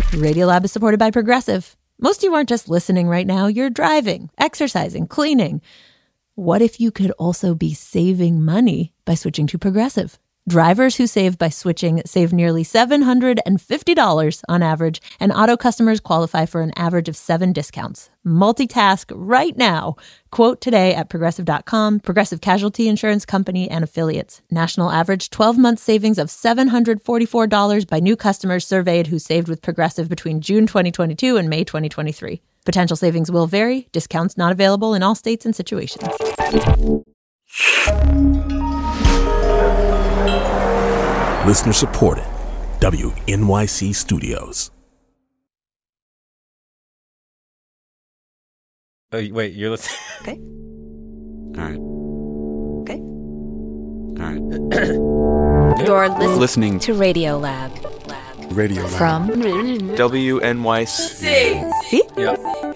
Radiolab is supported by Progressive. Most of you aren't just listening right now. You're driving, exercising, cleaning. What if you could also be saving money by switching to Progressive? Drivers who save by switching save nearly $750 on average, and auto customers qualify for an average of 7 discounts. Multitask right now. Quote today at Progressive.com. Progressive Casualty Insurance Company and Affiliates. National average 12-month savings of $744 by new customers surveyed who saved with Progressive between June 2022 and May 2023. Potential savings will vary. Discounts not available in all states and situations. Listener supported. WNYC Studios. Oh, wait, you're listening? Okay. All right. Okay. All right. You're Listening to Radiolab. Radio Lab. From WNYC. See? Yep.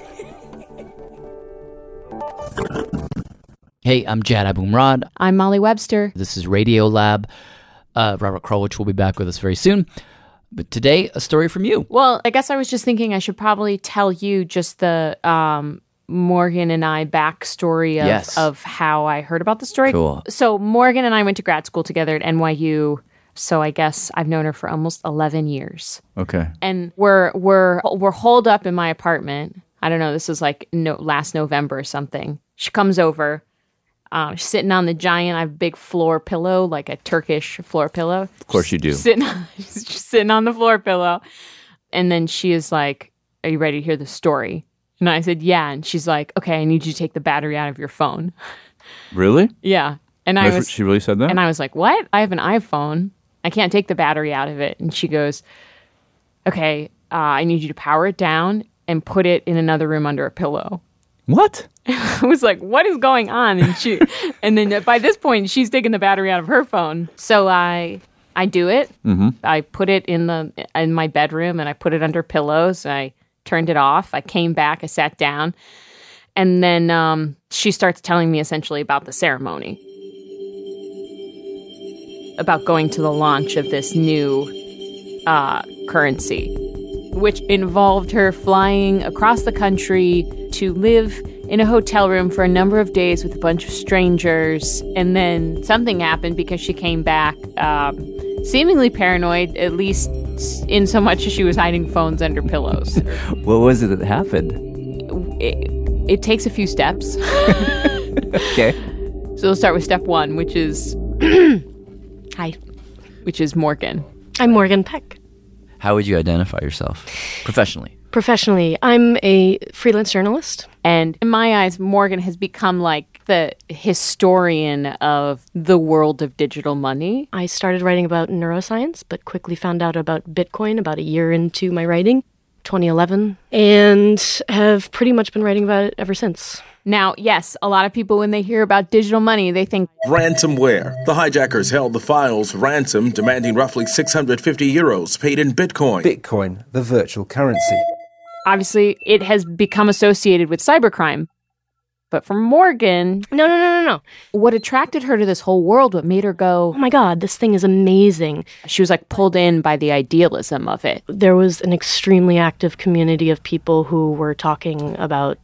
Hey, I'm Jad Abumrad. I'm Molly Webster. This is Radiolab. Robert Krulwich will be back with us very soon. But today, a story from you. Well, I guess I was just thinking I should probably tell you just the Morgan and I backstory of how I heard about the story. Cool. So Morgan and I went to grad school together at NYU. So I guess I've known her for almost 11 years. Okay. And we're holed up in my apartment. I don't know. This was like last November or something. She comes over. She's sitting on the giant, I have a big floor pillow, like a Turkish floor pillow. Of course you do. She's sitting on the floor pillow. And then she is like, are you ready to hear the story? And I said, yeah. And she's like, okay, I need you to take the battery out of your phone. Really? Yeah. And She really said that? And I was like, what? I have an iPhone. I can't take the battery out of it. And she goes, okay, I need you to power it down and put it in another room under a pillow. What? I was like, what is going on? And then by this point, she's taking the battery out of her phone. So I do it. Mm-hmm. I put it in my bedroom and I put it under pillows. I turned it off. I came back. I sat down. And then she starts telling me essentially about the ceremony. About going to the launch of this new currency, which involved her flying across the country to live in a hotel room for a number of days with a bunch of strangers. And then something happened because she came back seemingly paranoid, at least in so much as she was hiding phones under pillows. What was it that happened? It takes a few steps. Okay. So we'll start with step 1, which is... Hi. Which is Morgan. I'm Morgan Peck. How would you identify yourself professionally? Professionally, I'm a freelance journalist. And in my eyes, Morgan has become like the historian of the world of digital money. I started writing about neuroscience, but quickly found out about Bitcoin about a year into my writing, 2011, and have pretty much been writing about it ever since. Now, yes, a lot of people, when they hear about digital money, they think... Ransomware. The hijackers held the files ransom, demanding roughly 650 euros paid in Bitcoin. Bitcoin, the virtual currency. Obviously, it has become associated with cybercrime. But for Morgan... No. What attracted her to this whole world, what made her go... Oh my God, this thing is amazing. She was like pulled in by the idealism of it. There was an extremely active community of people who were talking about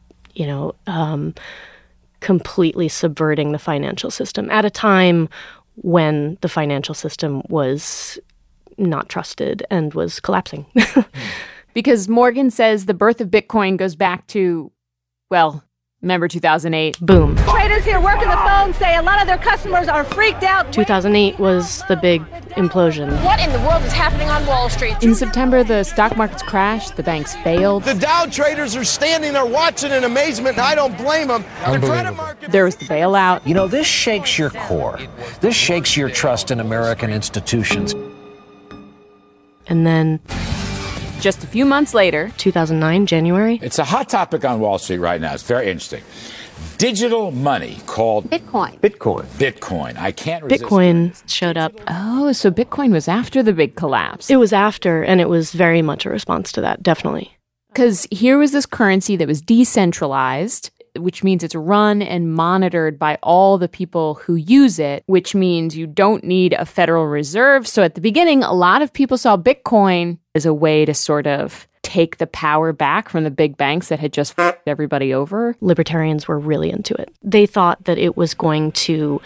completely subverting the financial system at a time when the financial system was not trusted and was collapsing. Because Morgan says the birth of Bitcoin goes back to, well, remember 2008? Boom. Traders here working the phone say a lot of their customers are freaked out. 2008 was the big implosion. What in the world is happening on Wall Street? In September, the stock markets crashed, the banks failed. The Dow traders are standing there watching in amazement, and I don't blame them. The credit market... There was the bailout. You know, this shakes your core. This shakes your trust in American institutions. And then... just a few months later, 2009, January. It's a hot topic on Wall Street right now. It's very interesting. Digital money called Bitcoin. I can't resist. Bitcoin showed up. Oh, so Bitcoin was after the big collapse. It was after, and it was very much a response to that, definitely. Because here was this currency that was decentralized, which means it's run and monitored by all the people who use it, which means you don't need a Federal Reserve. So at the beginning, a lot of people saw Bitcoin as a way to sort of take the power back from the big banks that had just f***ed everybody over? Libertarians were really into it. They thought that it was going to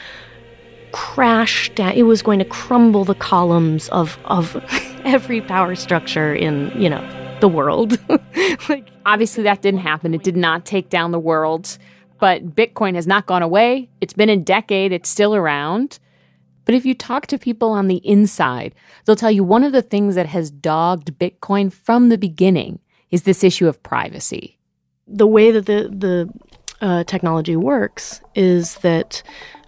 crash down, it was going to crumble the columns of every power structure in, the world. Obviously, that didn't happen. It did not take down the world. But Bitcoin has not gone away. It's been a decade. It's still around. But if you talk to people on the inside, they'll tell you one of the things that has dogged Bitcoin from the beginning is this issue of privacy. The way that the technology works is that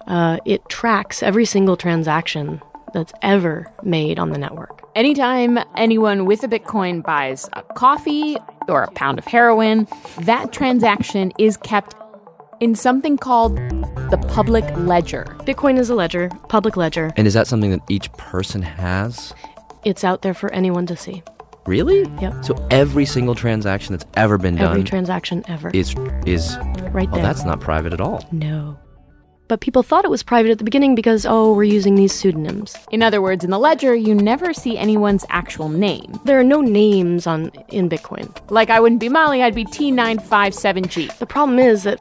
it tracks every single transaction that's ever made on the network. Anytime anyone with a Bitcoin buys a coffee or a pound of heroin, that transaction is kept in something called the public ledger. Bitcoin is a ledger, public ledger. And is that something that each person has? It's out there for anyone to see. Really? Yep. So every single transaction that's ever been done... Every transaction ever. Is right there. Oh, that's not private at all. No. But people thought it was private at the beginning because, we're using these pseudonyms. In other words, in the ledger, you never see anyone's actual name. There are no names in Bitcoin. Like, I wouldn't be Molly, I'd be T957G. The problem is that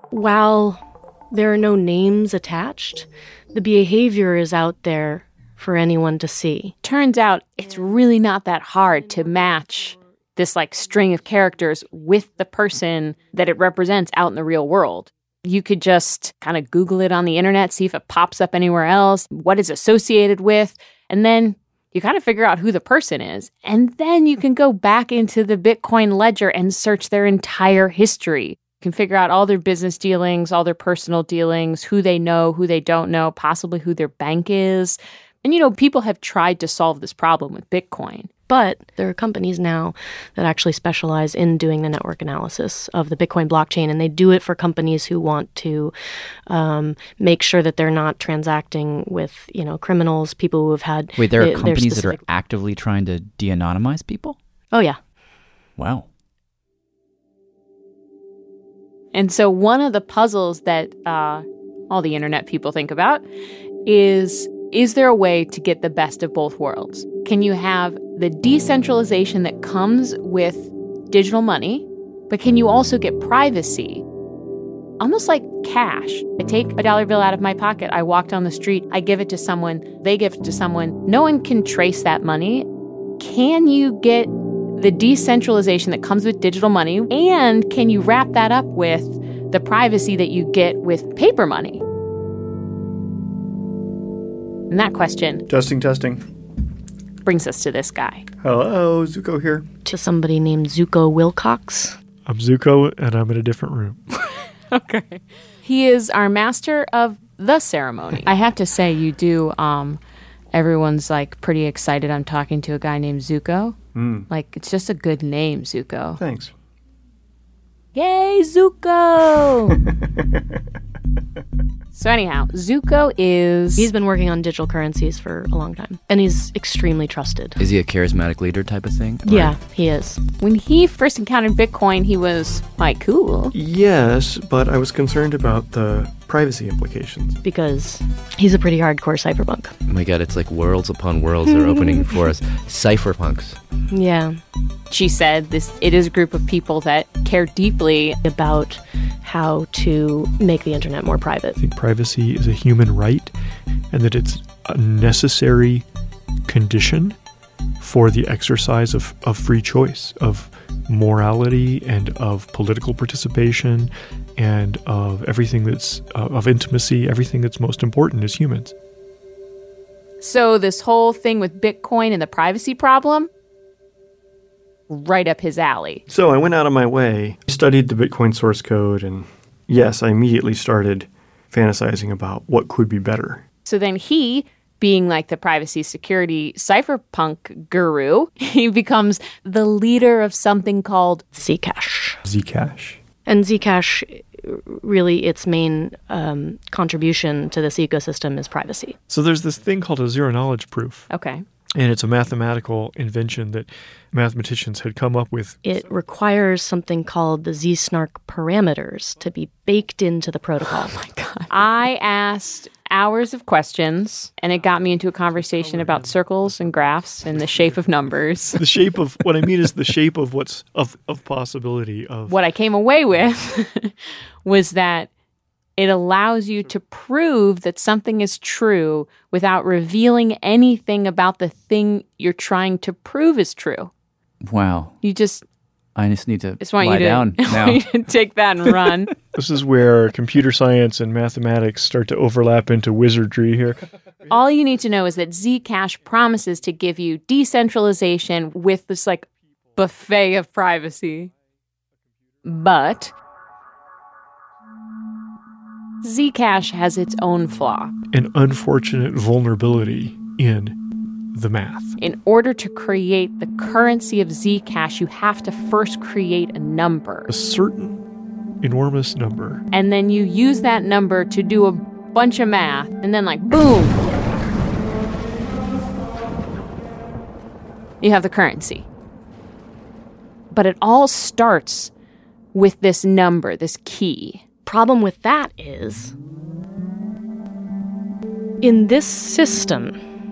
while there are no names attached, the behavior is out there for anyone to see. Turns out it's really not that hard to match this, string of characters with the person that it represents out in the real world. You could just kind of Google it on the internet, see if it pops up anywhere else, what it's associated with, and then you kind of figure out who the person is. And then you can go back into the Bitcoin ledger and search their entire history. You can figure out all their business dealings, all their personal dealings, who they know, who they don't know, possibly who their bank is. And, people have tried to solve this problem with Bitcoin. But there are companies now that actually specialize in doing the network analysis of the Bitcoin blockchain, and they do it for companies who want to make sure that they're not transacting with, criminals, people who have had... Wait, there are companies that are actively trying to de-anonymize people? Oh, yeah. Wow. And so one of the puzzles that all the internet people think about is there a way to get the best of both worlds? Can you have the decentralization that comes with digital money, but can you also get privacy? Almost like cash. I take a dollar bill out of my pocket, I walk down the street, I give it to someone, they give it to someone. No one can trace that money. Can you get the decentralization that comes with digital money, and can you wrap that up with the privacy that you get with paper money? And that question... Testing. ...brings us to this guy. Hello, Zuko here. To somebody named Zuko Wilcox. I'm Zuko, and I'm in a different room. Okay. He is our master of the ceremony. I have to say, you do... everyone's, pretty excited I'm talking to a guy named Zuko. It's just a good name, Zuko. Thanks. Yay, Zuko! So anyhow, Zuko He's been working on digital currencies for a long time, and he's extremely trusted. Is he a charismatic leader type of thing? Yeah, he is. When he first encountered Bitcoin, he was quite cool. Yes, but I was concerned about the privacy implications. Because he's a pretty hardcore cypherpunk. Oh my god, it's like worlds upon worlds are opening for us. Cypherpunks. Yeah. She said it is a group of people that care deeply about how to make the internet more private. I think privacy is a human right, and that it's a necessary condition for the exercise of free choice, of morality, and of political participation, and of everything that's of intimacy, everything that's most important as humans. So this whole thing with Bitcoin and the privacy problem, right up his alley. So I went out of my way, studied the Bitcoin source code, and yes, I immediately started fantasizing about what could be better. So then he, being like the privacy security cypherpunk guru, he becomes the leader of something called Zcash. Zcash. And Zcash, really its main contribution to this ecosystem is privacy. So there's this thing called a zero-knowledge proof. Okay. And it's a mathematical invention that mathematicians had come up with. It requires something called the Z-snark parameters to be baked into the protocol. Oh my God. I asked hours of questions, and it got me into a conversation about circles and graphs and the shape of numbers. The shape of, what I mean is the shape of what's, of possibility of. What I came away with was that it allows you to prove that something is true without revealing anything about the thing you're trying to prove is true. Wow. I just need to lie down now. I want you to take that and run. This is where computer science and mathematics start to overlap into wizardry here. All you need to know is that Zcash promises to give you decentralization with this like buffet of privacy. But Zcash has its own flaw. An unfortunate vulnerability in the math. In order to create the currency of Zcash, you have to first create a number. A certain enormous number. And then you use that number to do a bunch of math, and then like, boom! You have the currency. But it all starts with this number, this key. Problem with that is, in this system,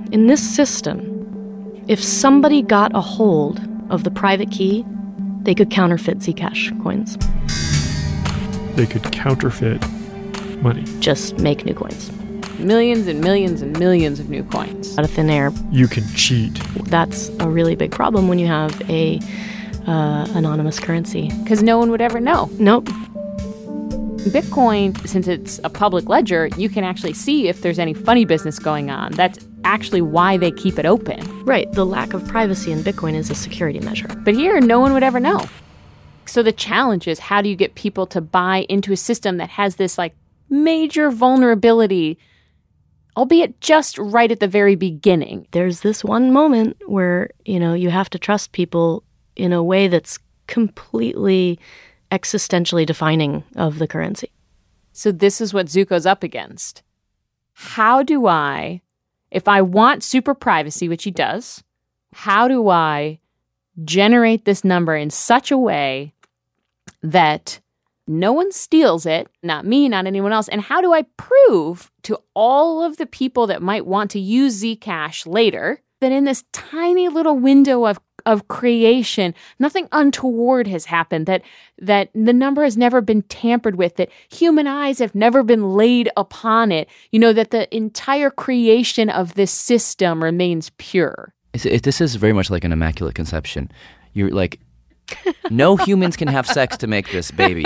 if somebody got a hold of the private key, they could counterfeit Zcash coins. They could counterfeit money. Just make new coins. Millions and millions and millions of new coins. Out of thin air. You can cheat. That's a really big problem when you have a anonymous currency. Because no one would ever know. Nope. Bitcoin, since it's a public ledger, you can actually see if there's any funny business going on. That's actually why they keep it open. Right. The lack of privacy in Bitcoin is a security measure. But here, no one would ever know. So the challenge is, how do you get people to buy into a system that has this like major vulnerability, albeit just right at the very beginning? There's this one moment where, you have to trust people in a way that's completely existentially defining of the currency. So this is what Zooko's up against. How do I, if I want super privacy, which he does, how do I generate this number in such a way that no one steals it, not me, not anyone else? And how do I prove to all of the people that might want to use Zcash later that in this tiny little window of creation, nothing untoward has happened, that the number has never been tampered with, that human eyes have never been laid upon it, that the entire creation of this system remains pure? This is very much like an immaculate conception. You're like, no humans can have sex to make this baby.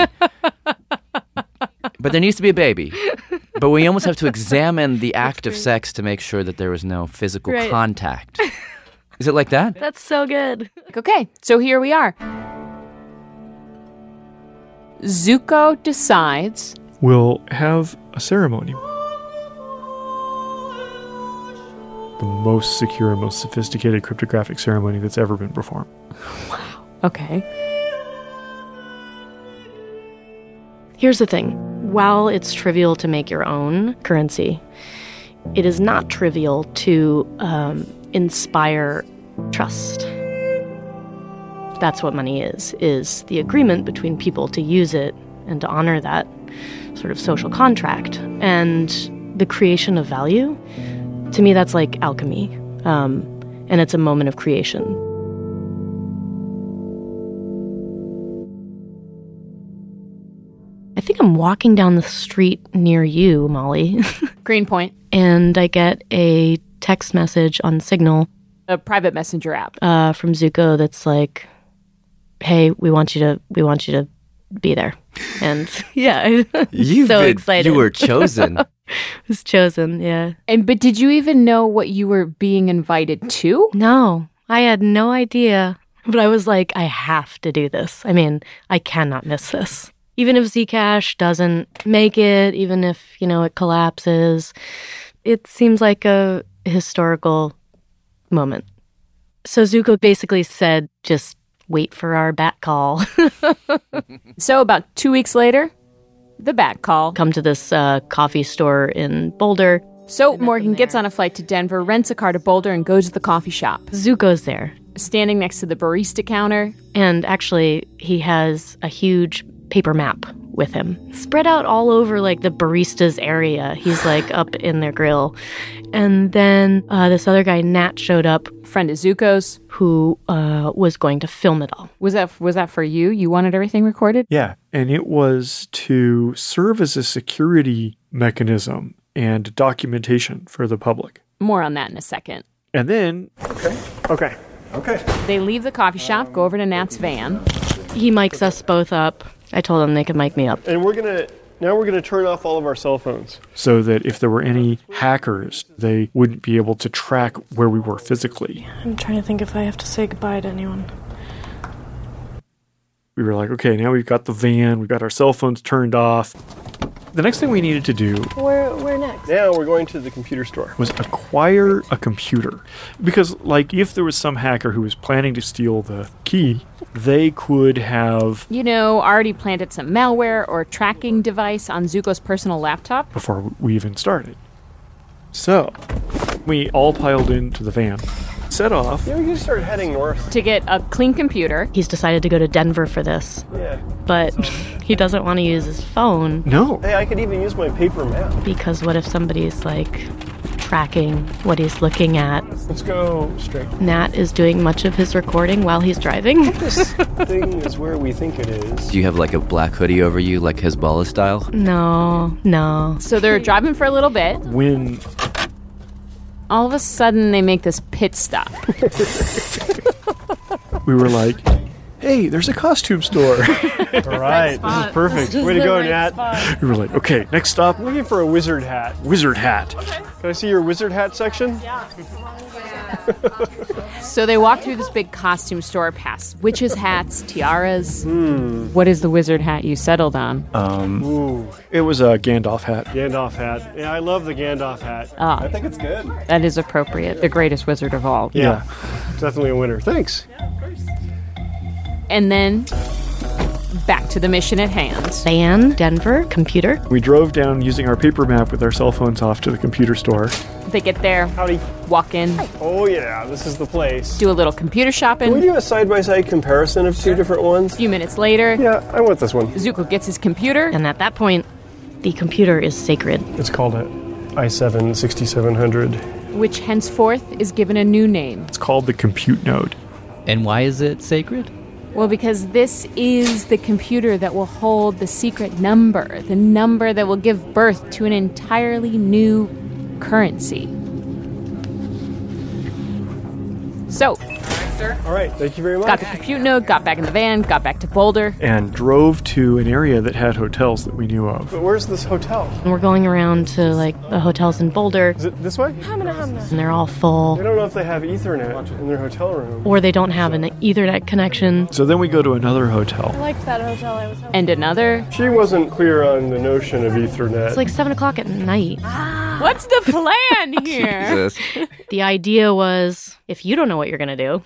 But there needs to be a baby. But we almost have to examine the act of sex to make sure that there was no physical contact. Is it like that? That's so good. Okay, so here we are. Zooko decides we'll have a ceremony. The most secure, most sophisticated cryptographic ceremony that's ever been performed. Wow. Okay. Here's the thing. While it's trivial to make your own currency, it is not trivial to inspire trust. That's what money is the agreement between people to use it and to honor that sort of social contract. And the creation of value, to me, that's like alchemy. And it's a moment of creation. I think I'm walking down the street near you, Molly. Greenpoint. And I get a text message on Signal. A private messenger app. From Zooko that's like, hey, we want you to be there. And yeah, I'm so excited. You were chosen. I was chosen, yeah. But did you even know what you were being invited to? No, I had no idea. But I was like, I have to do this. I mean, I cannot miss this. Even if Zcash doesn't make it, even if, it collapses, it seems like a historical moment. So Zooko basically said, just wait for our bat call. So about 2 weeks later, the bat call. Come to this coffee store in Boulder. So Morgan gets on a flight to Denver, rents a car to Boulder, and goes to the coffee shop. Zooko's there. Standing next to the barista counter. And actually, he has a huge paper map with him, spread out all over like the barista's area. He's like up in their grill. And then this other guy, Nat, showed up. Friend of Zuko's. Who was going to film it all. Was that for you? You wanted everything recorded? Yeah, and it was to serve as a security mechanism and documentation for the public. More on that in a second. And then... Okay. They leave the coffee shop, go over to Nat's van. He mics us both up. I told them they could mic me up. And we're going to turn off all of our cell phones. So that if there were any hackers, they wouldn't be able to track where we were physically. I'm trying to think if I have to say goodbye to anyone. We were like, okay, now we've got the van, we've got our cell phones turned off. The next thing we needed to do... Where next? Now we're going to the computer store. ...was acquire a computer. Because, like, if there was some hacker who was planning to steal the key, they could have... already planted some malware or tracking device on Zuko's personal laptop. Before we even started. So, we all piled into the van. Set off. Yeah, we can start heading north. To get a clean computer. He's decided to go to Denver for this. Yeah. But he doesn't want to use his phone. No. Hey, I could even use my paper map. Because what if somebody's, like, tracking what he's looking at? Let's go straight. Nat is doing much of his recording while he's driving. This thing is where we think it is. Do you have, like, a black hoodie over you, like Hezbollah style? No. So they're driving for a little bit. When... all of a sudden, they make this pit stop. We were like, hey, there's a costume store. All right, this is perfect. Way to go, Nat. We were like, okay, next stop. I'm looking for a wizard hat. Wizard hat. Okay. Can I see your wizard hat section? Yeah. So they walk through this big costume store past witches' hats, tiaras. What is the wizard hat you settled on? It was a Gandalf hat. Gandalf hat. Yeah, I love the Gandalf hat. I think it's good. That is appropriate. The greatest wizard of all. Yeah. Definitely a winner. Thanks. And then back to the mission at hand. Van, Denver, computer. We drove down using our paper map with our cell phones off to the computer store. They get there. Howdy. Walk in. Oh, yeah, this is the place. Do a little computer shopping. Can we do a side-by-side comparison of two different ones? A few minutes later. Yeah, I want this one. Zuko gets his computer. And at that point, the computer is sacred. It's called an i7 6700. Which henceforth is given a new name. It's called the compute node. And why is it sacred? Well, because this is the computer that will hold the secret number, the number that will give birth to an entirely new currency. So, all right, thank you very much. Got the compute node, got back in the van, got back to Boulder. And drove to an area that had hotels that we knew of. But where's this hotel? And we're going around to, like, the hotels in Boulder. Is it this way? And they're all full. I don't know if they have Ethernet in their hotel room. Or they don't have an Ethernet connection. So then we go to another hotel. I liked that hotel I was at. And another. She wasn't clear on the notion of Ethernet. It's like 7 o'clock at night. What's the plan here? The idea was, if you don't know what you're going to do,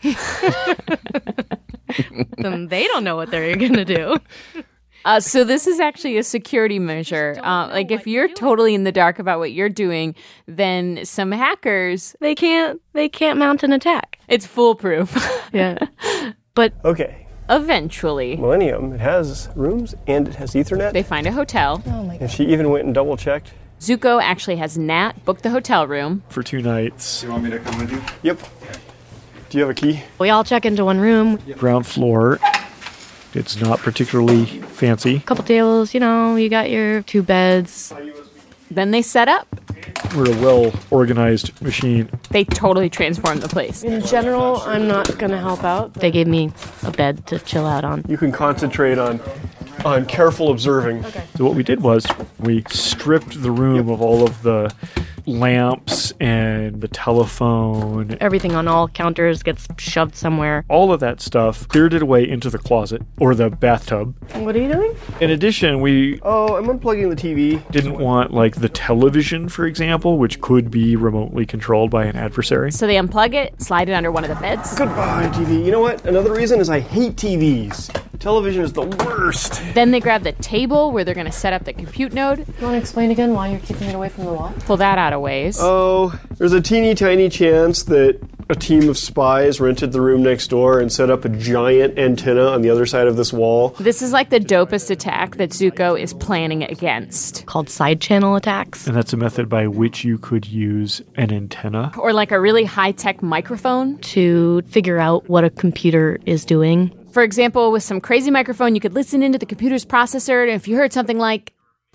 then they don't know what they're going to do. So this is actually a security measure. Like if you're totally in the dark about what you're doing, then some hackers, they can't mount an attack. It's foolproof. Yeah. But okay. Eventually. Millennium, it has rooms and it has Ethernet. They find a hotel. Oh my God. And she even went and double checked. Zuko actually has Nat book the hotel room. For 2 nights. Do you want me to come with you? Yep. Do you have a key? We all check into one room. Ground floor. It's not particularly fancy. Couple tables, you got your 2 beds. Then they set up. We're a well-organized machine. They totally transformed the place. In general, I'm not going to help out. They gave me a bed to chill out on. You can concentrate on careful observing. Okay. So what we did was we stripped the room of all of the lamps and the telephone. Everything on all counters gets shoved somewhere. All of that stuff, cleared it away into the closet or the bathtub. What are you doing? In addition, we... Oh, I'm unplugging the TV. Didn't want, like, the television, for example, which could be remotely controlled by an adversary. So they unplug it, slide it under one of the beds. Goodbye, TV. You know what? Another reason is I hate TVs. Television is the worst. Then they grab the table where they're going to set up the compute node. You want to explain again why you're keeping it away from the wall? Pull that out of ways. Oh, there's a teeny tiny chance that a team of spies rented the room next door and set up a giant antenna on the other side of this wall. This is like the dopest attack that Zuko is planning against. Called side channel attacks. And that's a method by which you could use an antenna. Or like a really high-tech microphone. To figure out what a computer is doing. For example, with some crazy microphone, you could listen into the computer's processor, and if you heard something like,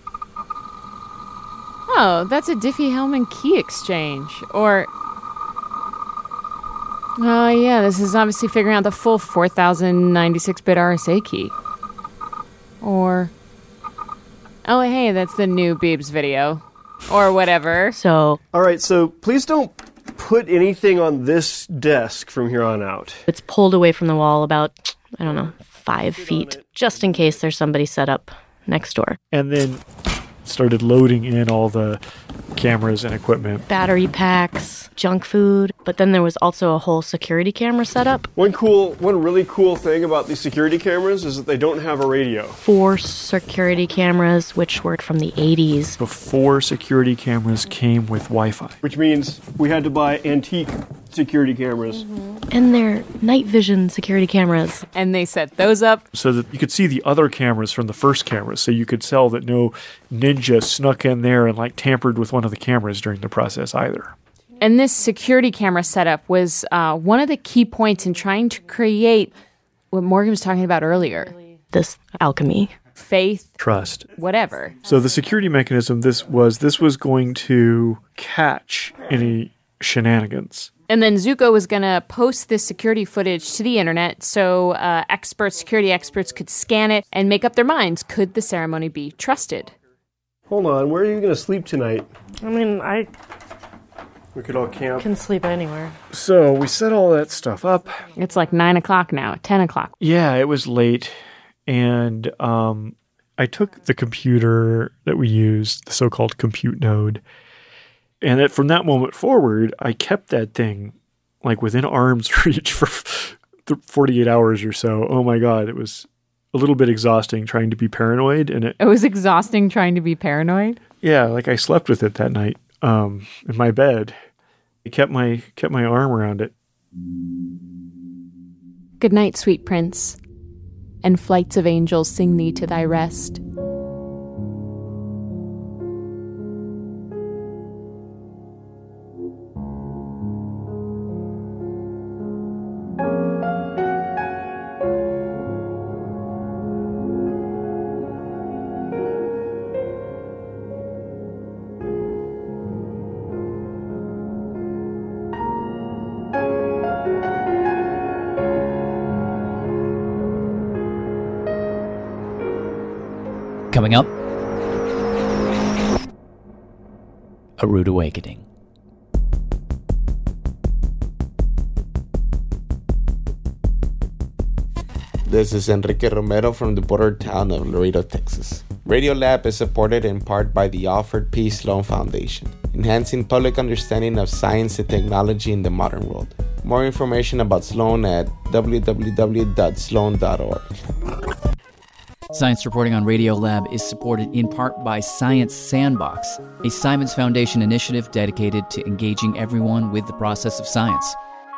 oh, that's a Diffie-Hellman key exchange. Or, oh yeah, this is obviously figuring out the full 4096-bit RSA key. Or, oh hey, that's the new Beebs video. Or whatever. So, all right, so please don't put anything on this desk from here on out. It's pulled away from the wall about, 5 feet, just in case there's somebody set up next door. And then started loading in all the cameras and equipment. Battery packs, junk food, but then there was also a whole security camera set up. One really cool thing about these security cameras is that they don't have a radio. 4 security cameras, which were from the 80s. Before security cameras came with Wi-Fi. Which means we had to buy antique security cameras. And they're night vision security cameras. And they set those up so that you could see the other cameras from the first camera, so you could tell that no ninja snuck in there and tampered with one of the cameras during the process either. And this security camera setup was one of the key points in trying to create what Morgan was talking about earlier. This alchemy. Faith. Trust. Whatever. So the security mechanism, this was going to catch any shenanigans. And then Zuko was going to post this security footage to the internet so security experts could scan it and make up their minds. Could the ceremony be trusted? Hold on, where are you going to sleep tonight? We could all camp. Can sleep anywhere. So we set all that stuff up. It's like 9 o'clock now, 10 o'clock. Yeah, it was late. And I took the computer that we used, the so-called compute node, and from that moment forward, I kept that thing within arm's reach for 48 hours or so. Oh my God, it was a little bit exhausting trying to be paranoid. And it was exhausting trying to be paranoid? Yeah, I slept with it that night in my bed. I kept my arm around it. Good night, sweet prince, and flights of angels sing thee to thy rest. Coming up, A Rude Awakening. This is Enrique Romero from the border town of Laredo, Texas. Radiolab is supported in part by the Alfred P. Sloan Foundation, enhancing public understanding of science and technology in the modern world. More information about Sloan at www.sloan.org. Science reporting on Radiolab is supported in part by Science Sandbox, a Simons Foundation initiative dedicated to engaging everyone with the process of science.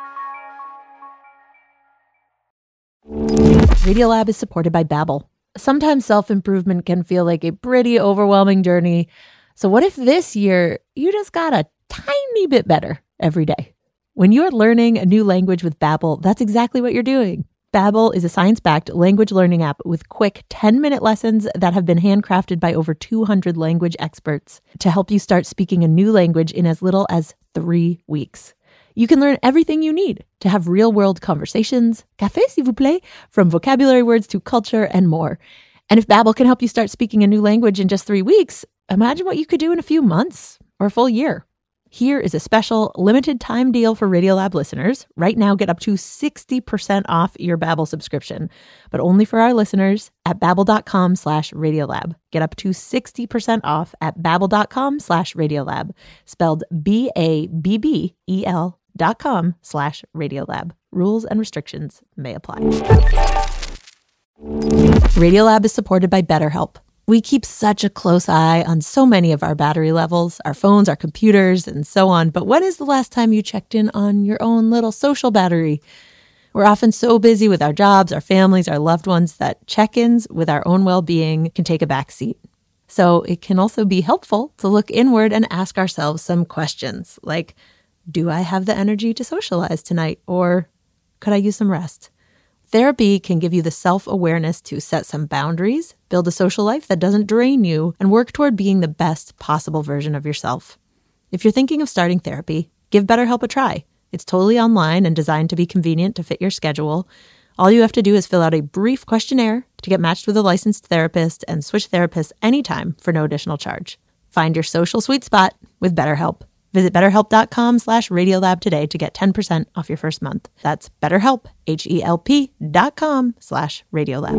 Radiolab is supported by Babbel. Sometimes self-improvement can feel like a pretty overwhelming journey. So what if this year you just got a tiny bit better every day? When you're learning a new language with Babbel, that's exactly what you're doing. Babbel is a science-backed language learning app with quick 10-minute lessons that have been handcrafted by over 200 language experts to help you start speaking a new language in as little as 3 weeks. You can learn everything you need to have real-world conversations, café s'il vous plaît, from vocabulary words to culture and more. And if Babbel can help you start speaking a new language in just 3 weeks, imagine what you could do in a few months or a full year. Here is a special limited time deal for Radiolab listeners. Right now, get up to 60% off your Babbel subscription, but only for our listeners at babbel.com/Radiolab. Get up to 60% off at babbel.com/Radiolab, spelled BABBEL.com/Radiolab. Rules and restrictions may apply. Radiolab is supported by BetterHelp. We keep such a close eye on so many of our battery levels, our phones, our computers, and so on. But when is the last time you checked in on your own little social battery? We're often so busy with our jobs, our families, our loved ones that check-ins with our own well-being can take a back seat. So it can also be helpful to look inward and ask ourselves some questions like, do I have the energy to socialize tonight? Or could I use some rest? Therapy can give you the self-awareness to set some boundaries, build a social life that doesn't drain you, and work toward being the best possible version of yourself. If you're thinking of starting therapy, give BetterHelp a try. It's totally online and designed to be convenient to fit your schedule. All you have to do is fill out a brief questionnaire to get matched with a licensed therapist and switch therapists anytime for no additional charge. Find your social sweet spot with BetterHelp. Visit BetterHelp.com/Radiolab today to get 10% off your first month. That's BetterHelp, HELP.com/Radiolab.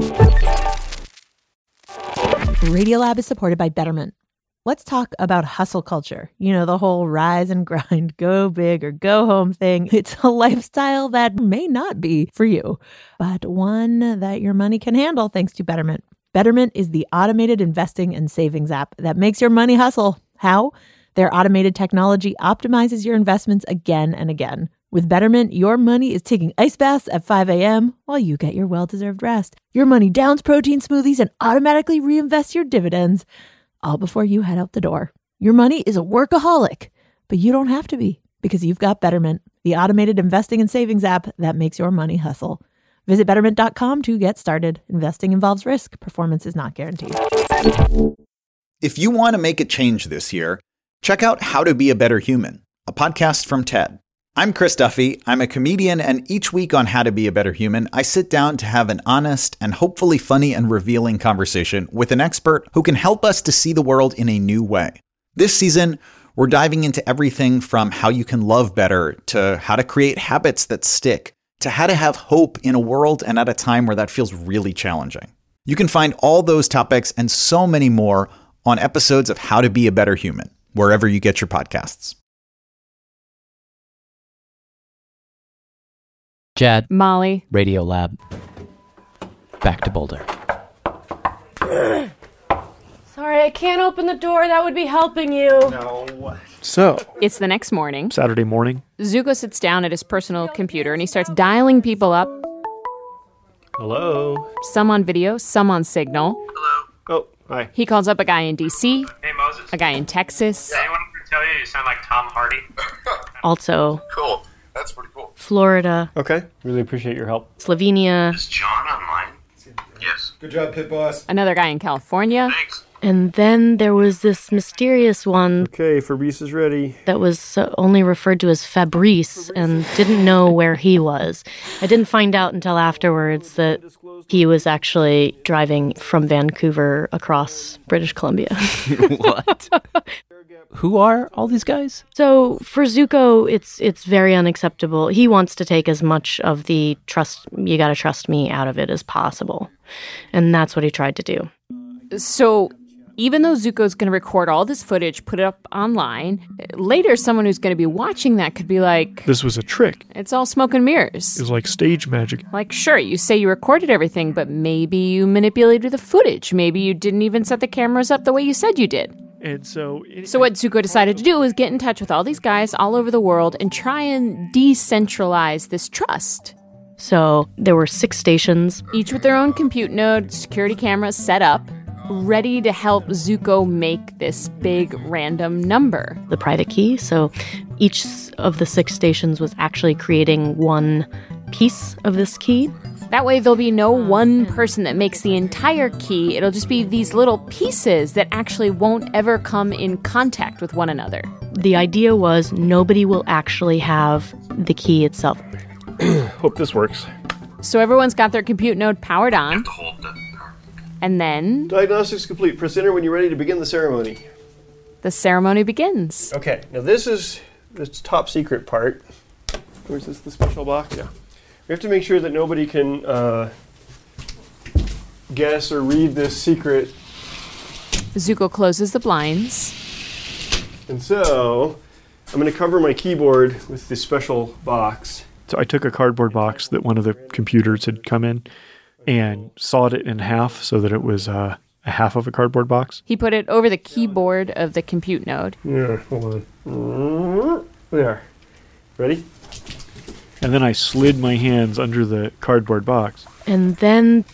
Radiolab is supported by Betterment. Let's talk about hustle culture. You know, the whole rise and grind, go big or go home thing. It's a lifestyle that may not be for you, but one that your money can handle thanks to Betterment. Betterment is the automated investing and savings app that makes your money hustle. How? Their automated technology optimizes your investments again and again. With Betterment, your money is taking ice baths at 5 a.m. while you get your well-deserved rest. Your money downs protein smoothies and automatically reinvests your dividends, all before you head out the door. Your money is a workaholic, but you don't have to be because you've got Betterment, the automated investing and savings app that makes your money hustle. Visit Betterment.com to get started. Investing involves risk. Performance is not guaranteed. If you want to make a change this year, check out How to Be a Better Human, a podcast from TED. I'm Chris Duffy. I'm a comedian, and each week on How to Be a Better Human, I sit down to have an honest and hopefully funny and revealing conversation with an expert who can help us to see the world in a new way. This season, we're diving into everything from how you can love better to how to create habits that stick to how to have hope in a world and at a time where that feels really challenging. You can find all those topics and so many more on episodes of How to Be a Better Human, wherever you get your podcasts. Chad. Molly. Radiolab. Back to Boulder. Sorry, I can't open the door. That would be helping you. No. So, it's the next morning. Saturday morning. Zuko sits down at his personal computer and he starts dialing people up. Hello. Some on video, some on Signal. Hello. Oh, hi. He calls up a guy in D.C. Hey, Moses. A guy in Texas. Does anyone tell you you sound like Tom Hardy? Also, Cool. That's pretty cool. Florida. Okay. Really appreciate your help. Slovenia. Is John online? Yes. Good job, Pit Boss. Another guy in California. Thanks. And then there was this mysterious one. Okay, Fabrice is ready. That was only referred to as Fabrice and didn't know where he was. I didn't find out until afterwards that he was actually driving from Vancouver across British Columbia. What? Who are all these guys? So for Zuko, it's very unacceptable. He wants to take as much of the trust, you gotta trust me out of it as possible. And that's what he tried to do. So even though Zuko's going to record all this footage, put it up online, later someone who's going to be watching that could be like, this was a trick. It's all smoke and mirrors. It was like stage magic. Like, sure, you say you recorded everything, but maybe you manipulated the footage. Maybe you didn't even set the cameras up the way you said you did. And so what Zuko decided to do was get in touch with all these guys all over the world and try and decentralize this trust. So there were 6 stations. Each with their own compute node, security cameras set up, ready to help Zuko make this big random number. The private key. So each of the 6 stations was actually creating one piece of this key. That way there'll be no one person that makes the entire key. It'll just be these little pieces that actually won't ever come in contact with one another. The idea was nobody will actually have the key itself. Hope this works. So everyone's got their compute node powered on. You have to hold the... And then... Diagnostics complete. Press enter when you're ready to begin the ceremony. The ceremony begins. Okay, now this is the top secret part. Or is this the special box? Yeah. We have to make sure that nobody can guess or read this secret. Zuko closes the blinds. And so, I'm going to cover my keyboard with this special box. So I took a cardboard box that one of the computers had come in and sawed it in half so that it was a half of a cardboard box. He put it over the keyboard of the compute node. Yeah, hold on. There. Ready? And then I slid my hands under the cardboard box. And then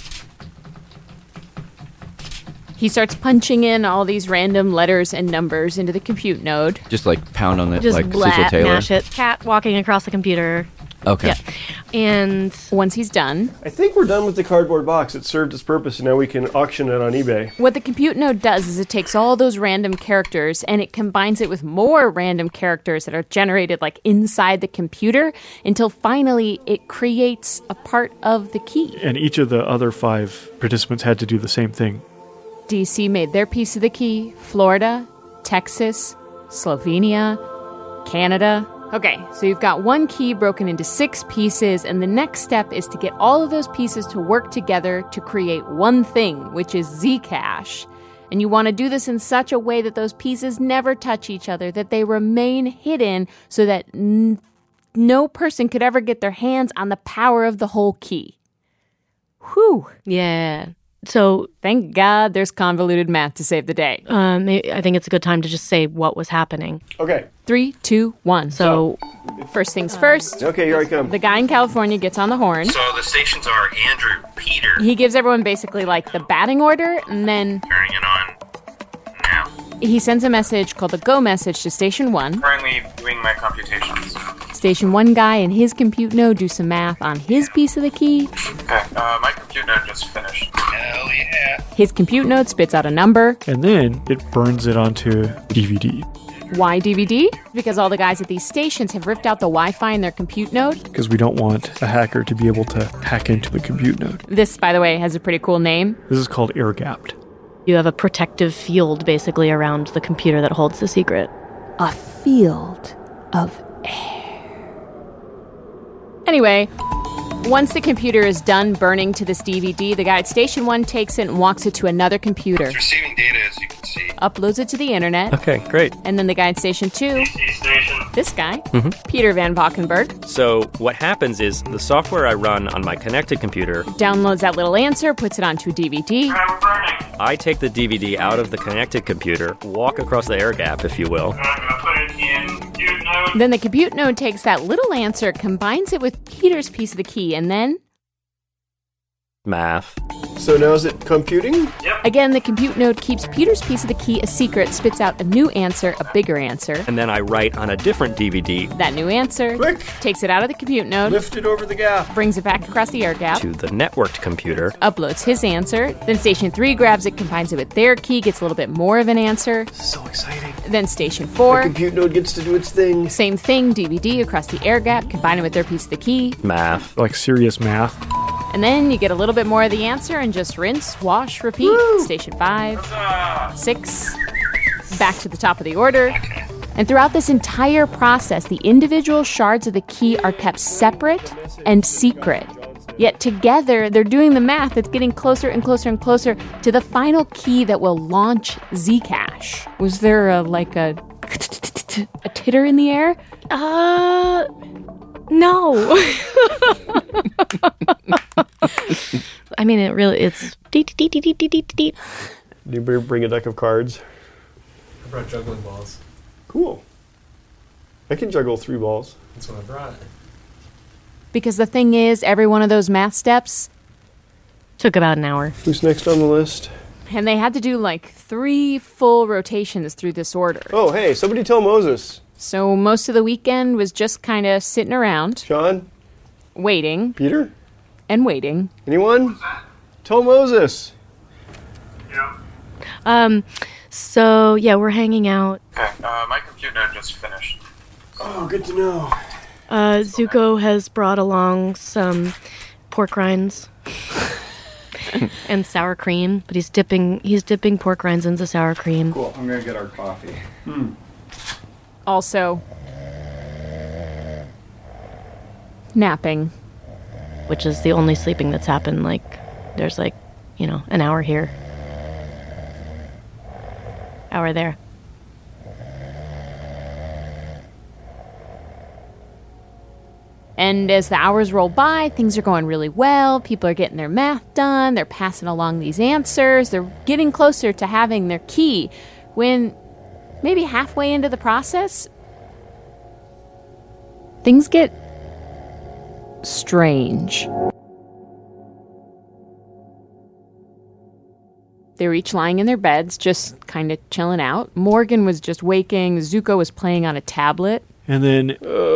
he starts punching in all these random letters and numbers into the compute node. Just like pound on it just like Cecil Taylor. Mash it. Cat walking across the computer. Okay. Yeah. And once he's done, I think we're done with the cardboard box. It served its purpose, and now we can auction it on eBay. What the compute node does is it takes all those random characters and it combines it with more random characters that are generated like inside the computer until finally it creates a part of the key. And each of the other 5 participants had to do the same thing. DC made their piece of the key. Florida, Texas, Slovenia, Canada. Okay, so you've got one key broken into 6 pieces, and the next step is to get all of those pieces to work together to create one thing, which is Zcash. And you want to do this in such a way that those pieces never touch each other, that they remain hidden so that no person could ever get their hands on the power of the whole key. Whew. Yeah. So thank God there's convoluted math to save the day. I think it's a good time to just say what was happening. Okay. 3, 2, 1. So first things first. Okay, here I come. The guy in California gets on the horn. So the stations are Andrew, Peter. He gives everyone basically like the batting order, and then Turning it on now. He sends a message called the go message to Station 1. Currently doing my computations. Station 1 guy and his compute node do some math on his piece of the key. Okay, my compute node just finished. Hell yeah. His compute node spits out a number. And then it burns it onto DVD. Why DVD? Because all the guys at these stations have ripped out the Wi-Fi in their compute node. Because we don't want a hacker to be able to hack into the compute node. This, by the way, has a pretty cool name. This is called air-gapped. You have a protective field basically around the computer that holds the secret. A field of air. Anyway, once the computer is done burning to this DVD, the guy at Station 1 takes it and walks it to another computer. It's receiving data, as you can see. Uploads it to the internet. Okay, great. And then the guy at Station 2, this guy, Peter Van Valkenburg. So what happens is the software I run on my connected computer downloads that little answer, puts it onto a DVD. I take the DVD out of the connected computer, walk across the air gap, if you will. Then the compute node takes that little answer, combines it with Peter's piece of the key, and then math. So now is it computing? Yep. Again, the compute node keeps Peter's piece of the key a secret, spits out a new answer, a bigger answer. And then I write on a different DVD. That new answer takes it out of the compute node, lift it over the gap, brings it back across the air gap to the networked computer, uploads his answer. Then Station 3 grabs it, combines it with their key, gets a little bit more of an answer. So exciting. Then Station 4. The compute node gets to do its thing. Same thing, DVD across the air gap, combine it with their piece of the key. Math. Like serious math. And then you get a little bit more of the answer and just rinse, wash, repeat. Woo! Station 5, 6, back to the top of the order. And throughout this entire process, the individual shards of the key are kept separate and secret. Yet together, they're doing the math that's getting closer and closer and closer to the final key that will launch Zcash. Was there a titter in the air? No. I mean, it's deet, deet, deet, deet, deet, deet. Do you bring a deck of cards? I brought juggling balls. Cool. I can juggle 3 balls. That's what I brought. Because the thing is, every one of those math steps took about an hour. Who's next on the list? And they had to do like 3 full rotations through this order. Oh, hey, somebody tell Moses. So most of the weekend was just kind of sitting around. Sean? Waiting. Peter? And waiting. Anyone? Tell Moses. Yeah. So, yeah, we're hanging out. Okay, my compute node just finished. Oh, good to know. Zuko has brought along some pork rinds and sour cream, but he's dipping pork rinds into sour cream. Cool, I'm gonna get our coffee. Also, napping. Which is the only sleeping that's happened. Like, there's an hour here. Hour there. And as the hours roll by, things are going really well. People are getting their math done. They're passing along these answers. They're getting closer to having their key. When maybe halfway into the process, things get strange. They were each lying in their beds, just kind of chilling out. Morgan was just waking. Zuko was playing on a tablet. And then,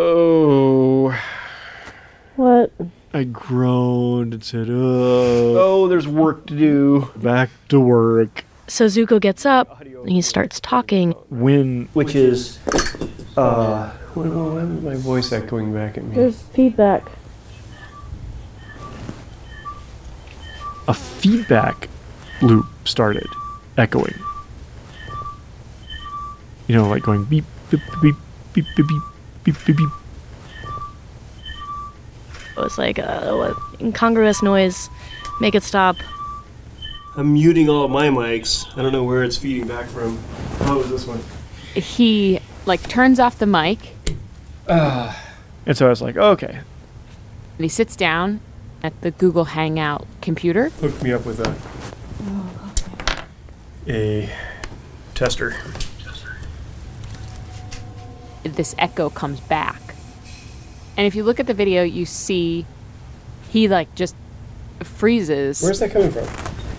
What? I groaned and said, oh, there's work to do. Back to work. So Zuko gets up and he starts talking. Which is, why is my voice echoing back at me? There's feedback. A feedback loop started echoing. You know, like going beep, beep, beep, beep, beep, beep, beep, beep, beep. It was like incongruous noise. Make it stop. I'm muting all of my mics. I don't know where it's feeding back from. How is this one? He, turns off the mic. And so I was like, okay. And he sits down at the Google Hangout computer. Hooked me up with a tester. This echo comes back. And if you look at the video, you see he just freezes. Where's that coming from?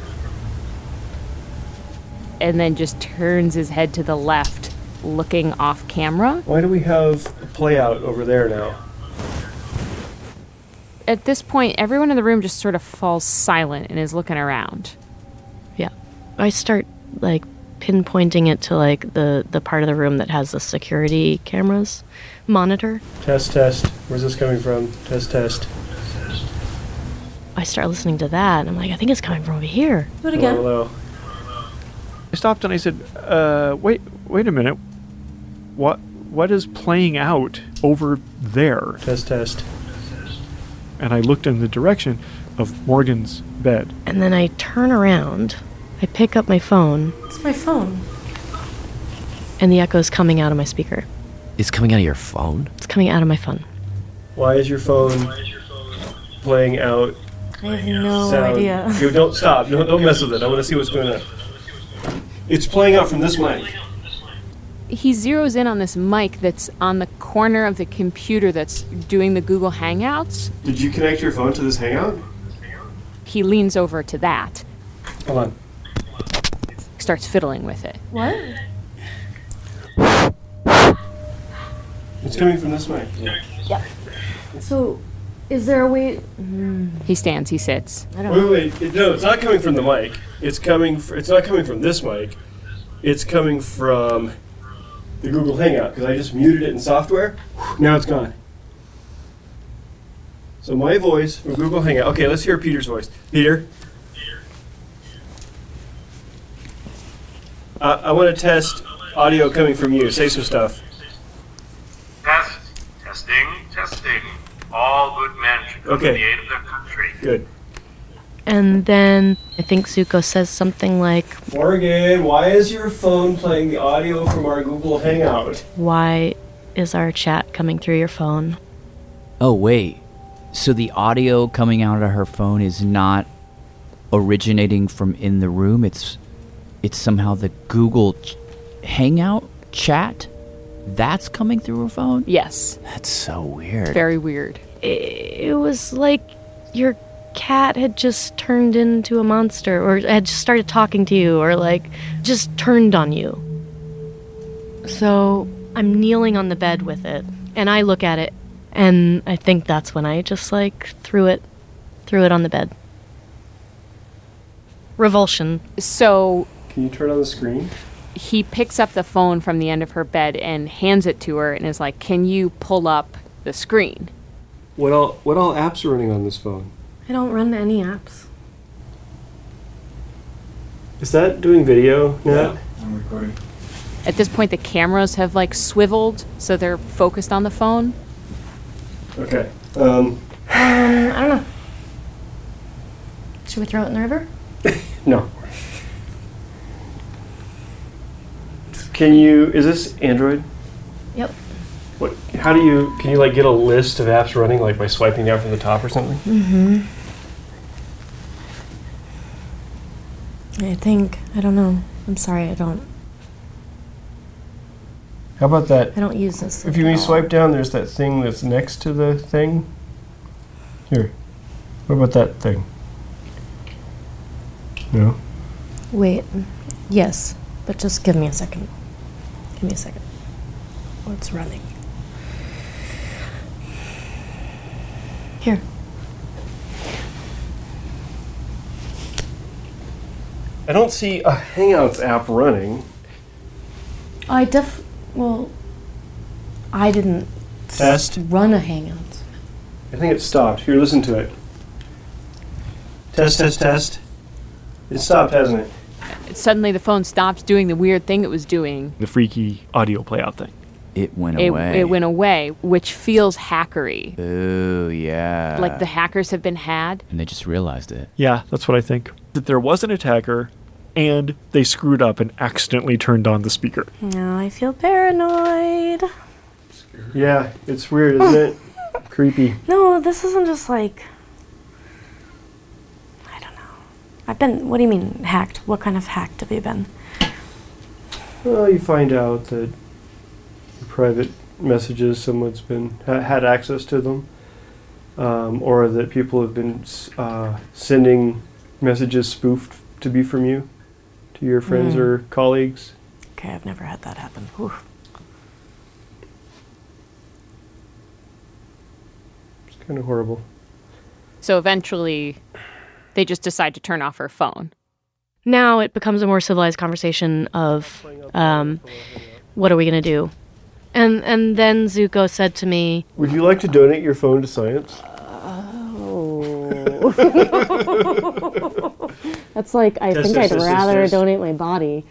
And then just turns his head to the left, looking off camera. Why do we have a play out over there now? At this point, everyone in the room just sort of falls silent and is looking around. Yeah. I start pinpointing it to the part of the room that has the security cameras monitor. Test. Where's this coming from? Test. I start listening to that and I'm like, I think it's coming from over here. Do it again. Hello. I stopped and I said, wait a minute. What is playing out over there? Test. And I looked in the direction of Morgan's bed. And then I turn around. I pick up my phone. It's my phone. And the echo is coming out of my speaker. It's coming out of your phone? It's coming out of my phone. Why is your phone playing out I have no sound? idea. Don't stop. Don't mess with it. I want to see what's going on. It's playing out from this mic. He zeroes in on this mic that's on the corner of the computer that's doing the Google Hangouts. Did you connect your phone to this Hangout? He leans over to that. Hold on. Starts fiddling with it. What? It's coming from this mic. Yeah. So, is there a way... He stands, he sits. I don't know. Wait. No, it's not coming from the mic. It's not coming from this mic. It's coming from the Google Hangout, because I just muted it in software. Now it's gone. So my voice from Google Hangout. Okay, let's hear Peter's voice. Peter? I want to test audio coming from you. Say some stuff. Testing. All good men should come to the aid of their country. Good. And then I think Zuko says something like, Morgan, why is your phone playing the audio from our Google Hangout? why is our chat coming through your phone? Oh, wait. So the audio coming out of her phone is not originating from in the room? It's somehow the Google Hangout chat that's coming through her phone? Yes. That's so weird. Very weird. It was like your cat had just turned into a monster, or had just started talking to you, or just turned on you. So I'm kneeling on the bed with it, and I look at it, and I think that's when I just threw it on the bed. Revulsion. So Can you turn on the screen? he picks up the phone from the end of her bed and hands it to her and is like, can you pull up the screen? What all apps are running on this phone? I don't run any apps. Is that doing video now? Yeah, I'm recording. At this point, the cameras have swiveled, so they're focused on the phone. Okay. I don't know. Should we throw it in the river? No. Is this Android? Yep. What? How do you? Can you like get a list of apps running like by swiping down from the top or something? Mm-hmm. I don't know. I'm sorry, I don't. How about that? I don't use this. If you swipe down, there's that thing that's next to the thing. Here. What about that thing? No? Wait. Yes, but just give me a second. Give me a second. What's running? Here. I don't see a Hangouts app running. I didn't Test? Run a Hangout. I think it stopped. Here, listen to it. Test, test, test. It stopped, hasn't it? Suddenly the phone stops doing the weird thing it was doing. The freaky audio playout thing. It went away. It went away, which feels hackery. Ooh, yeah. Like the hackers have been had. And they just realized it. Yeah, that's what I think. That there was an attacker, and they screwed up and accidentally turned on the speaker. No, I feel paranoid. Yeah, it's weird, isn't it? Creepy. No, this isn't just like... I don't know. What do you mean, hacked? What kind of hacked have you been? Well, you find out that private messages, someone's been had access to them, or that people have been sending messages spoofed to be from you to your friends or colleagues. Okay, I've never had that happen. Whew. It's kind of horrible. So eventually, they just decide to turn off her phone. Now it becomes a more civilized conversation of, what are we going to do? And then Zuko said to me... Would you like to donate your phone to science? That's like, I think I'd rather donate my body.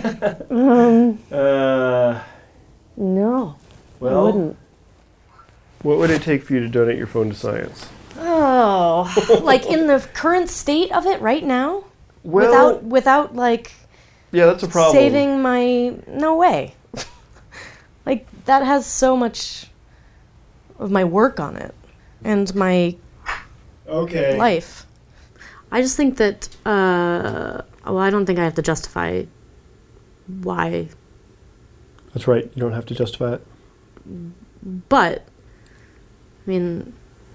No, well, I wouldn't. What would it take for you to donate your phone to science? Oh, like in the current state of it right now? Well, without like... Yeah, that's a problem. Saving my... No way. Like, that has so much of my work on it. And my... life. I just think that, I don't think I have to justify why. That's right. You don't have to justify it. But, I mean...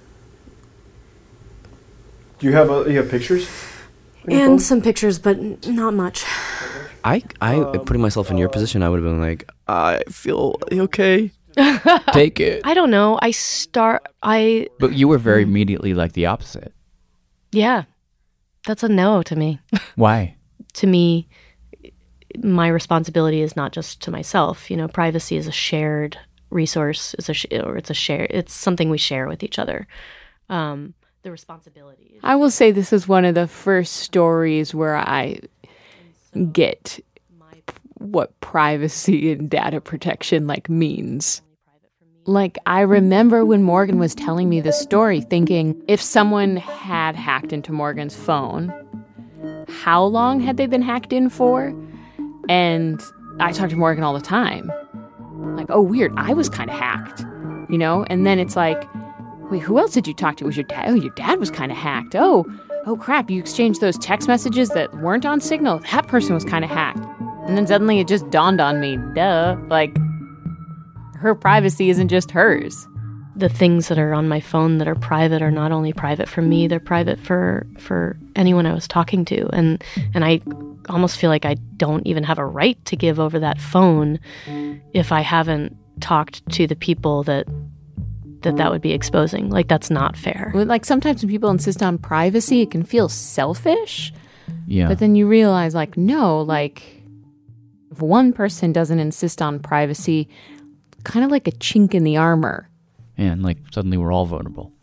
Do you have pictures? And some pictures, but not much. Putting myself in your position, I would have been like, I feel okay. Take it. I don't know. But you were very immediately like the opposite. Yeah. That's a no to me. Why? To me, my responsibility is not just to myself. You know, privacy is a shared resource. It's something we share with each other. The responsibility. I will say this is one of the first stories where I get what privacy and data protection means. I remember when Morgan was telling me this story thinking, if someone had hacked into Morgan's phone, how long had they been hacked in for? And I talk to Morgan all the time. Oh, weird, I was kind of hacked, you know? And then it's like, wait, who else did you talk to? Was your dad? Oh, your dad was kind of hacked. Oh, crap, you exchanged those text messages that weren't on Signal. That person was kind of hacked. And then suddenly it just dawned on me, duh, her privacy isn't just hers. The things that are on my phone that are private are not only private for me, they're private for anyone I was talking to. And I almost feel like I don't even have a right to give over that phone if I haven't talked to the people that would be exposing. That's not fair. Sometimes when people insist on privacy, it can feel selfish. Yeah. But then you realize, no, if one person doesn't insist on privacy, kind of like a chink in the armor. And suddenly we're all vulnerable.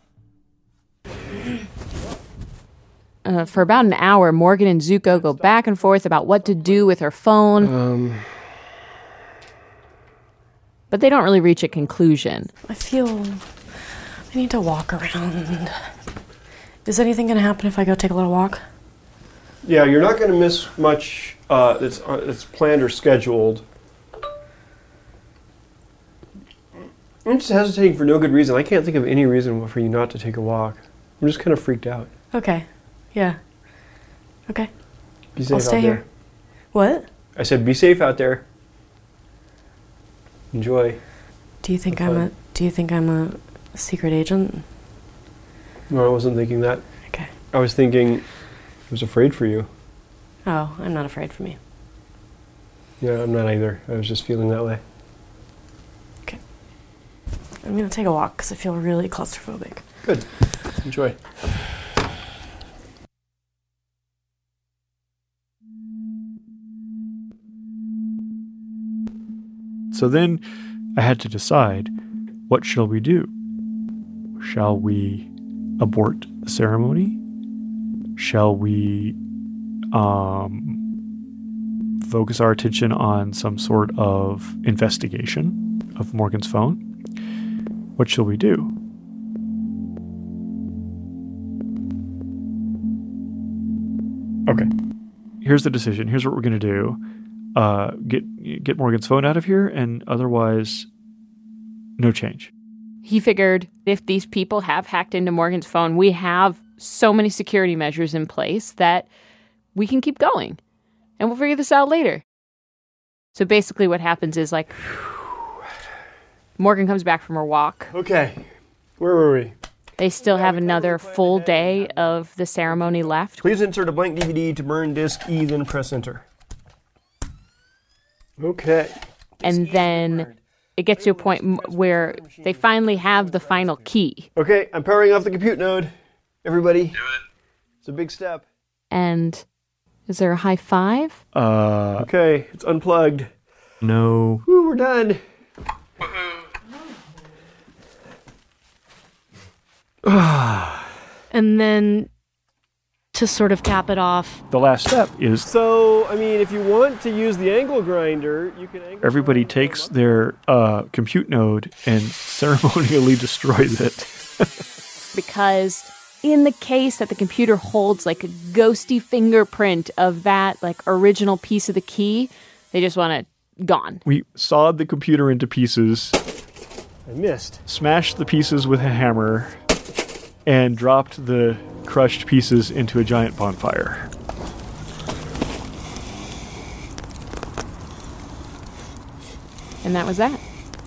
For about an hour, Morgan and Zuko go back and forth about what to do with her phone. But they don't really reach a conclusion. I feel I need to walk around. Is anything going to happen if I go take a little walk? Yeah, you're not going to miss much that's planned or scheduled. I'm just hesitating for no good reason. I can't think of any reason for you not to take a walk. I'm just kind of freaked out. Okay. Yeah. Okay. Be safe I'll stay out here. there. What? I said be safe out there. Enjoy. Do you think I'm a secret agent? No, I wasn't thinking that. Okay. I was thinking I was afraid for you. Oh, I'm not afraid for me. Yeah, I'm not either. I was just feeling that way. Okay. I'm going to take a walk because I feel really claustrophobic. Good. Enjoy. So then I had to decide, what shall we do? Shall we abort the ceremony? Shall we focus our attention on some sort of investigation of Morgan's phone? What shall we do? Okay. Here's the decision. Here's what we're going to do. Get Morgan's phone out of here, and otherwise, no change. He figured if these people have hacked into Morgan's phone, we have so many security measures in place that we can keep going. And we'll figure this out later. So basically what happens is, like, Morgan comes back from her walk. Okay. Where were we? They still have another full day of the ceremony left. Please insert a blank DVD to burn disk E, then press enter. Okay. And then it gets to a point where they finally have the final key. Okay, I'm powering off the compute node. Everybody. Do it. It's a big step. And is there a high five? Okay, it's unplugged. No. Woo, we're done. And then to sort of cap it off, The last step is So, I mean, if you want to use the angle grinder, you can angle everybody takes their compute node and ceremonially destroys it. Because in the case that the computer holds like a ghosty fingerprint of that like original piece of the key, they just want it gone. We sawed the computer into pieces, I missed. smashed the pieces with a hammer, and dropped the crushed pieces into a giant bonfire. And that was that.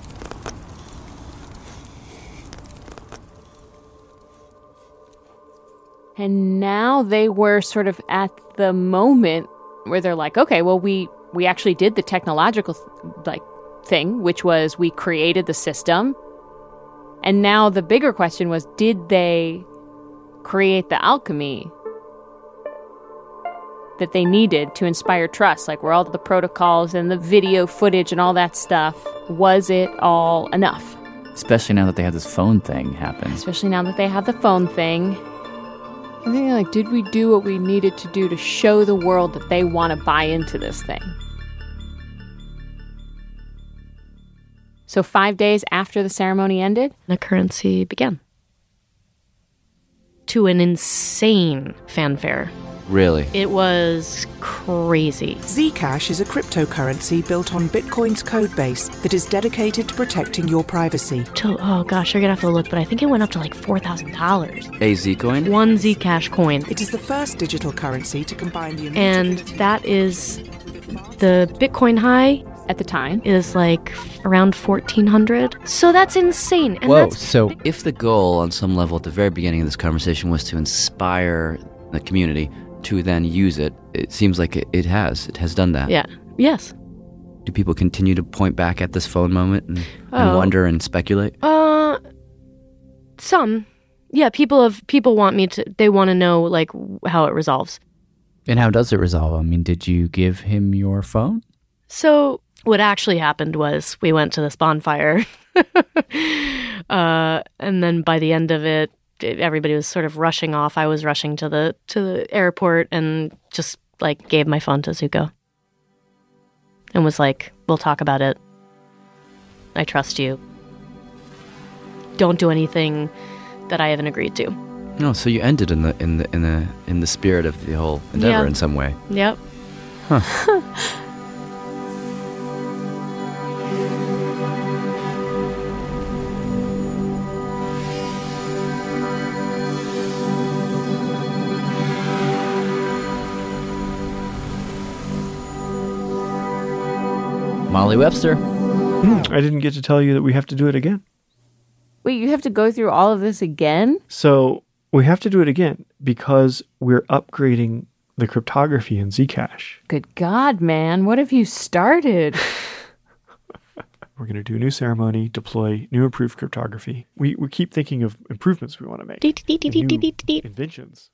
And now they were sort of at the moment where they're like, okay, well, we actually did the technological thing, which was we created the system. And now the bigger question was, did they create the alchemy that they needed to inspire trust? Like, were all the protocols and the video footage and all that stuff, was it all enough? Especially now that they have this phone thing happen. Especially now that they have the phone thing. I think, like, did we do what we needed to do to show the world that they want to buy into this thing? So 5 days after the ceremony ended, the currency began. To an insane fanfare. Really? It was crazy. Zcash is a cryptocurrency built on Bitcoin's codebase that is dedicated to protecting your privacy. Oh gosh, you're gonna have to look, but I think it went up to like $4,000. A Zcoin? One Zcash coin. It is the first digital currency to combine the And that is the Bitcoin high at the time is like around 1,400. So that's insane. And Whoa, so if the goal on some level at the very beginning of this conversation was to inspire the community to then use it, it seems like it has done that. Yeah. Yes. Do people continue to point back at this phone moment and wonder and speculate? Some. Yeah, people want me to, they want to know like how it resolves. And how does it resolve? I mean, did you give him your phone? So what actually happened was we went to this bonfire and then by the end of it, everybody was sort of rushing off. I was rushing to the airport and just like gave my phone to Zuko and was like, "We'll talk about it. I trust you. Don't do anything that I haven't agreed to." No, so you ended in the spirit of the whole endeavor in some way. Yep. Huh. Molly Webster. I didn't get to tell you that we have to do it again. Wait, you have to go through all of this again? So we have to do it again because we're upgrading the cryptography in Zcash. Good God, man. What have you started? We're going to do a new ceremony, deploy new improved cryptography. We keep thinking of improvements we want to make. New inventions.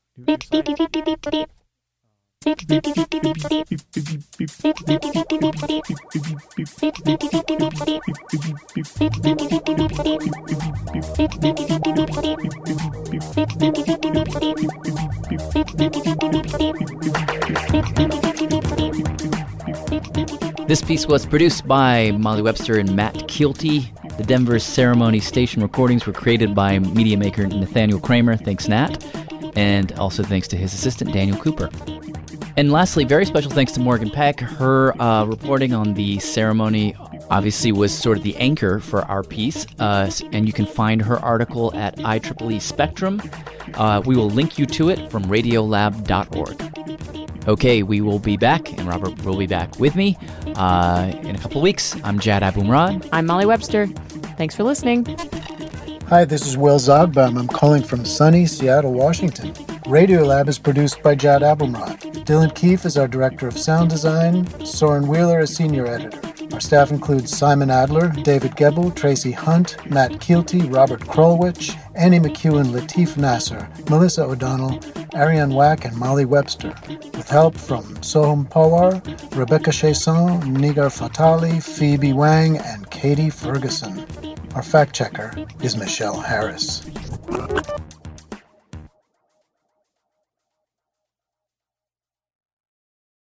This piece was produced by Molly Webster and Matt Kielty. The Denver Ceremony Station recordings were created by media maker Nathaniel Kramer. Thanks, Nat. And also thanks to his assistant, Daniel Cooper. And lastly, very special thanks to Morgan Peck. Her reporting on the ceremony obviously was sort of the anchor for our piece. And you can find her article at IEEE Spectrum. We will link you to it from radiolab.org. Okay, we will be back, and Robert will be back with me in a couple of weeks. I'm Jad Abumrad. I'm Molly Webster. Thanks for listening. Hi, this is Will Zogbaum. I'm calling from sunny Seattle, Washington. Radiolab is produced by Jad Abumrad. Dylan Keefe is our director of sound design. Soren Wheeler is senior editor. Our staff includes Simon Adler, David Gebel, Tracy Hunt, Matt Kielty, Robert Krolwich, Annie McEwen, Latif Nasser, Melissa O'Donnell, Ariane Wack, and Molly Webster, with help from Soham Pawar, Rebecca Chasson, Nigar Fatali, Phoebe Wang, and Katie Ferguson. Our fact checker is Michelle Harris.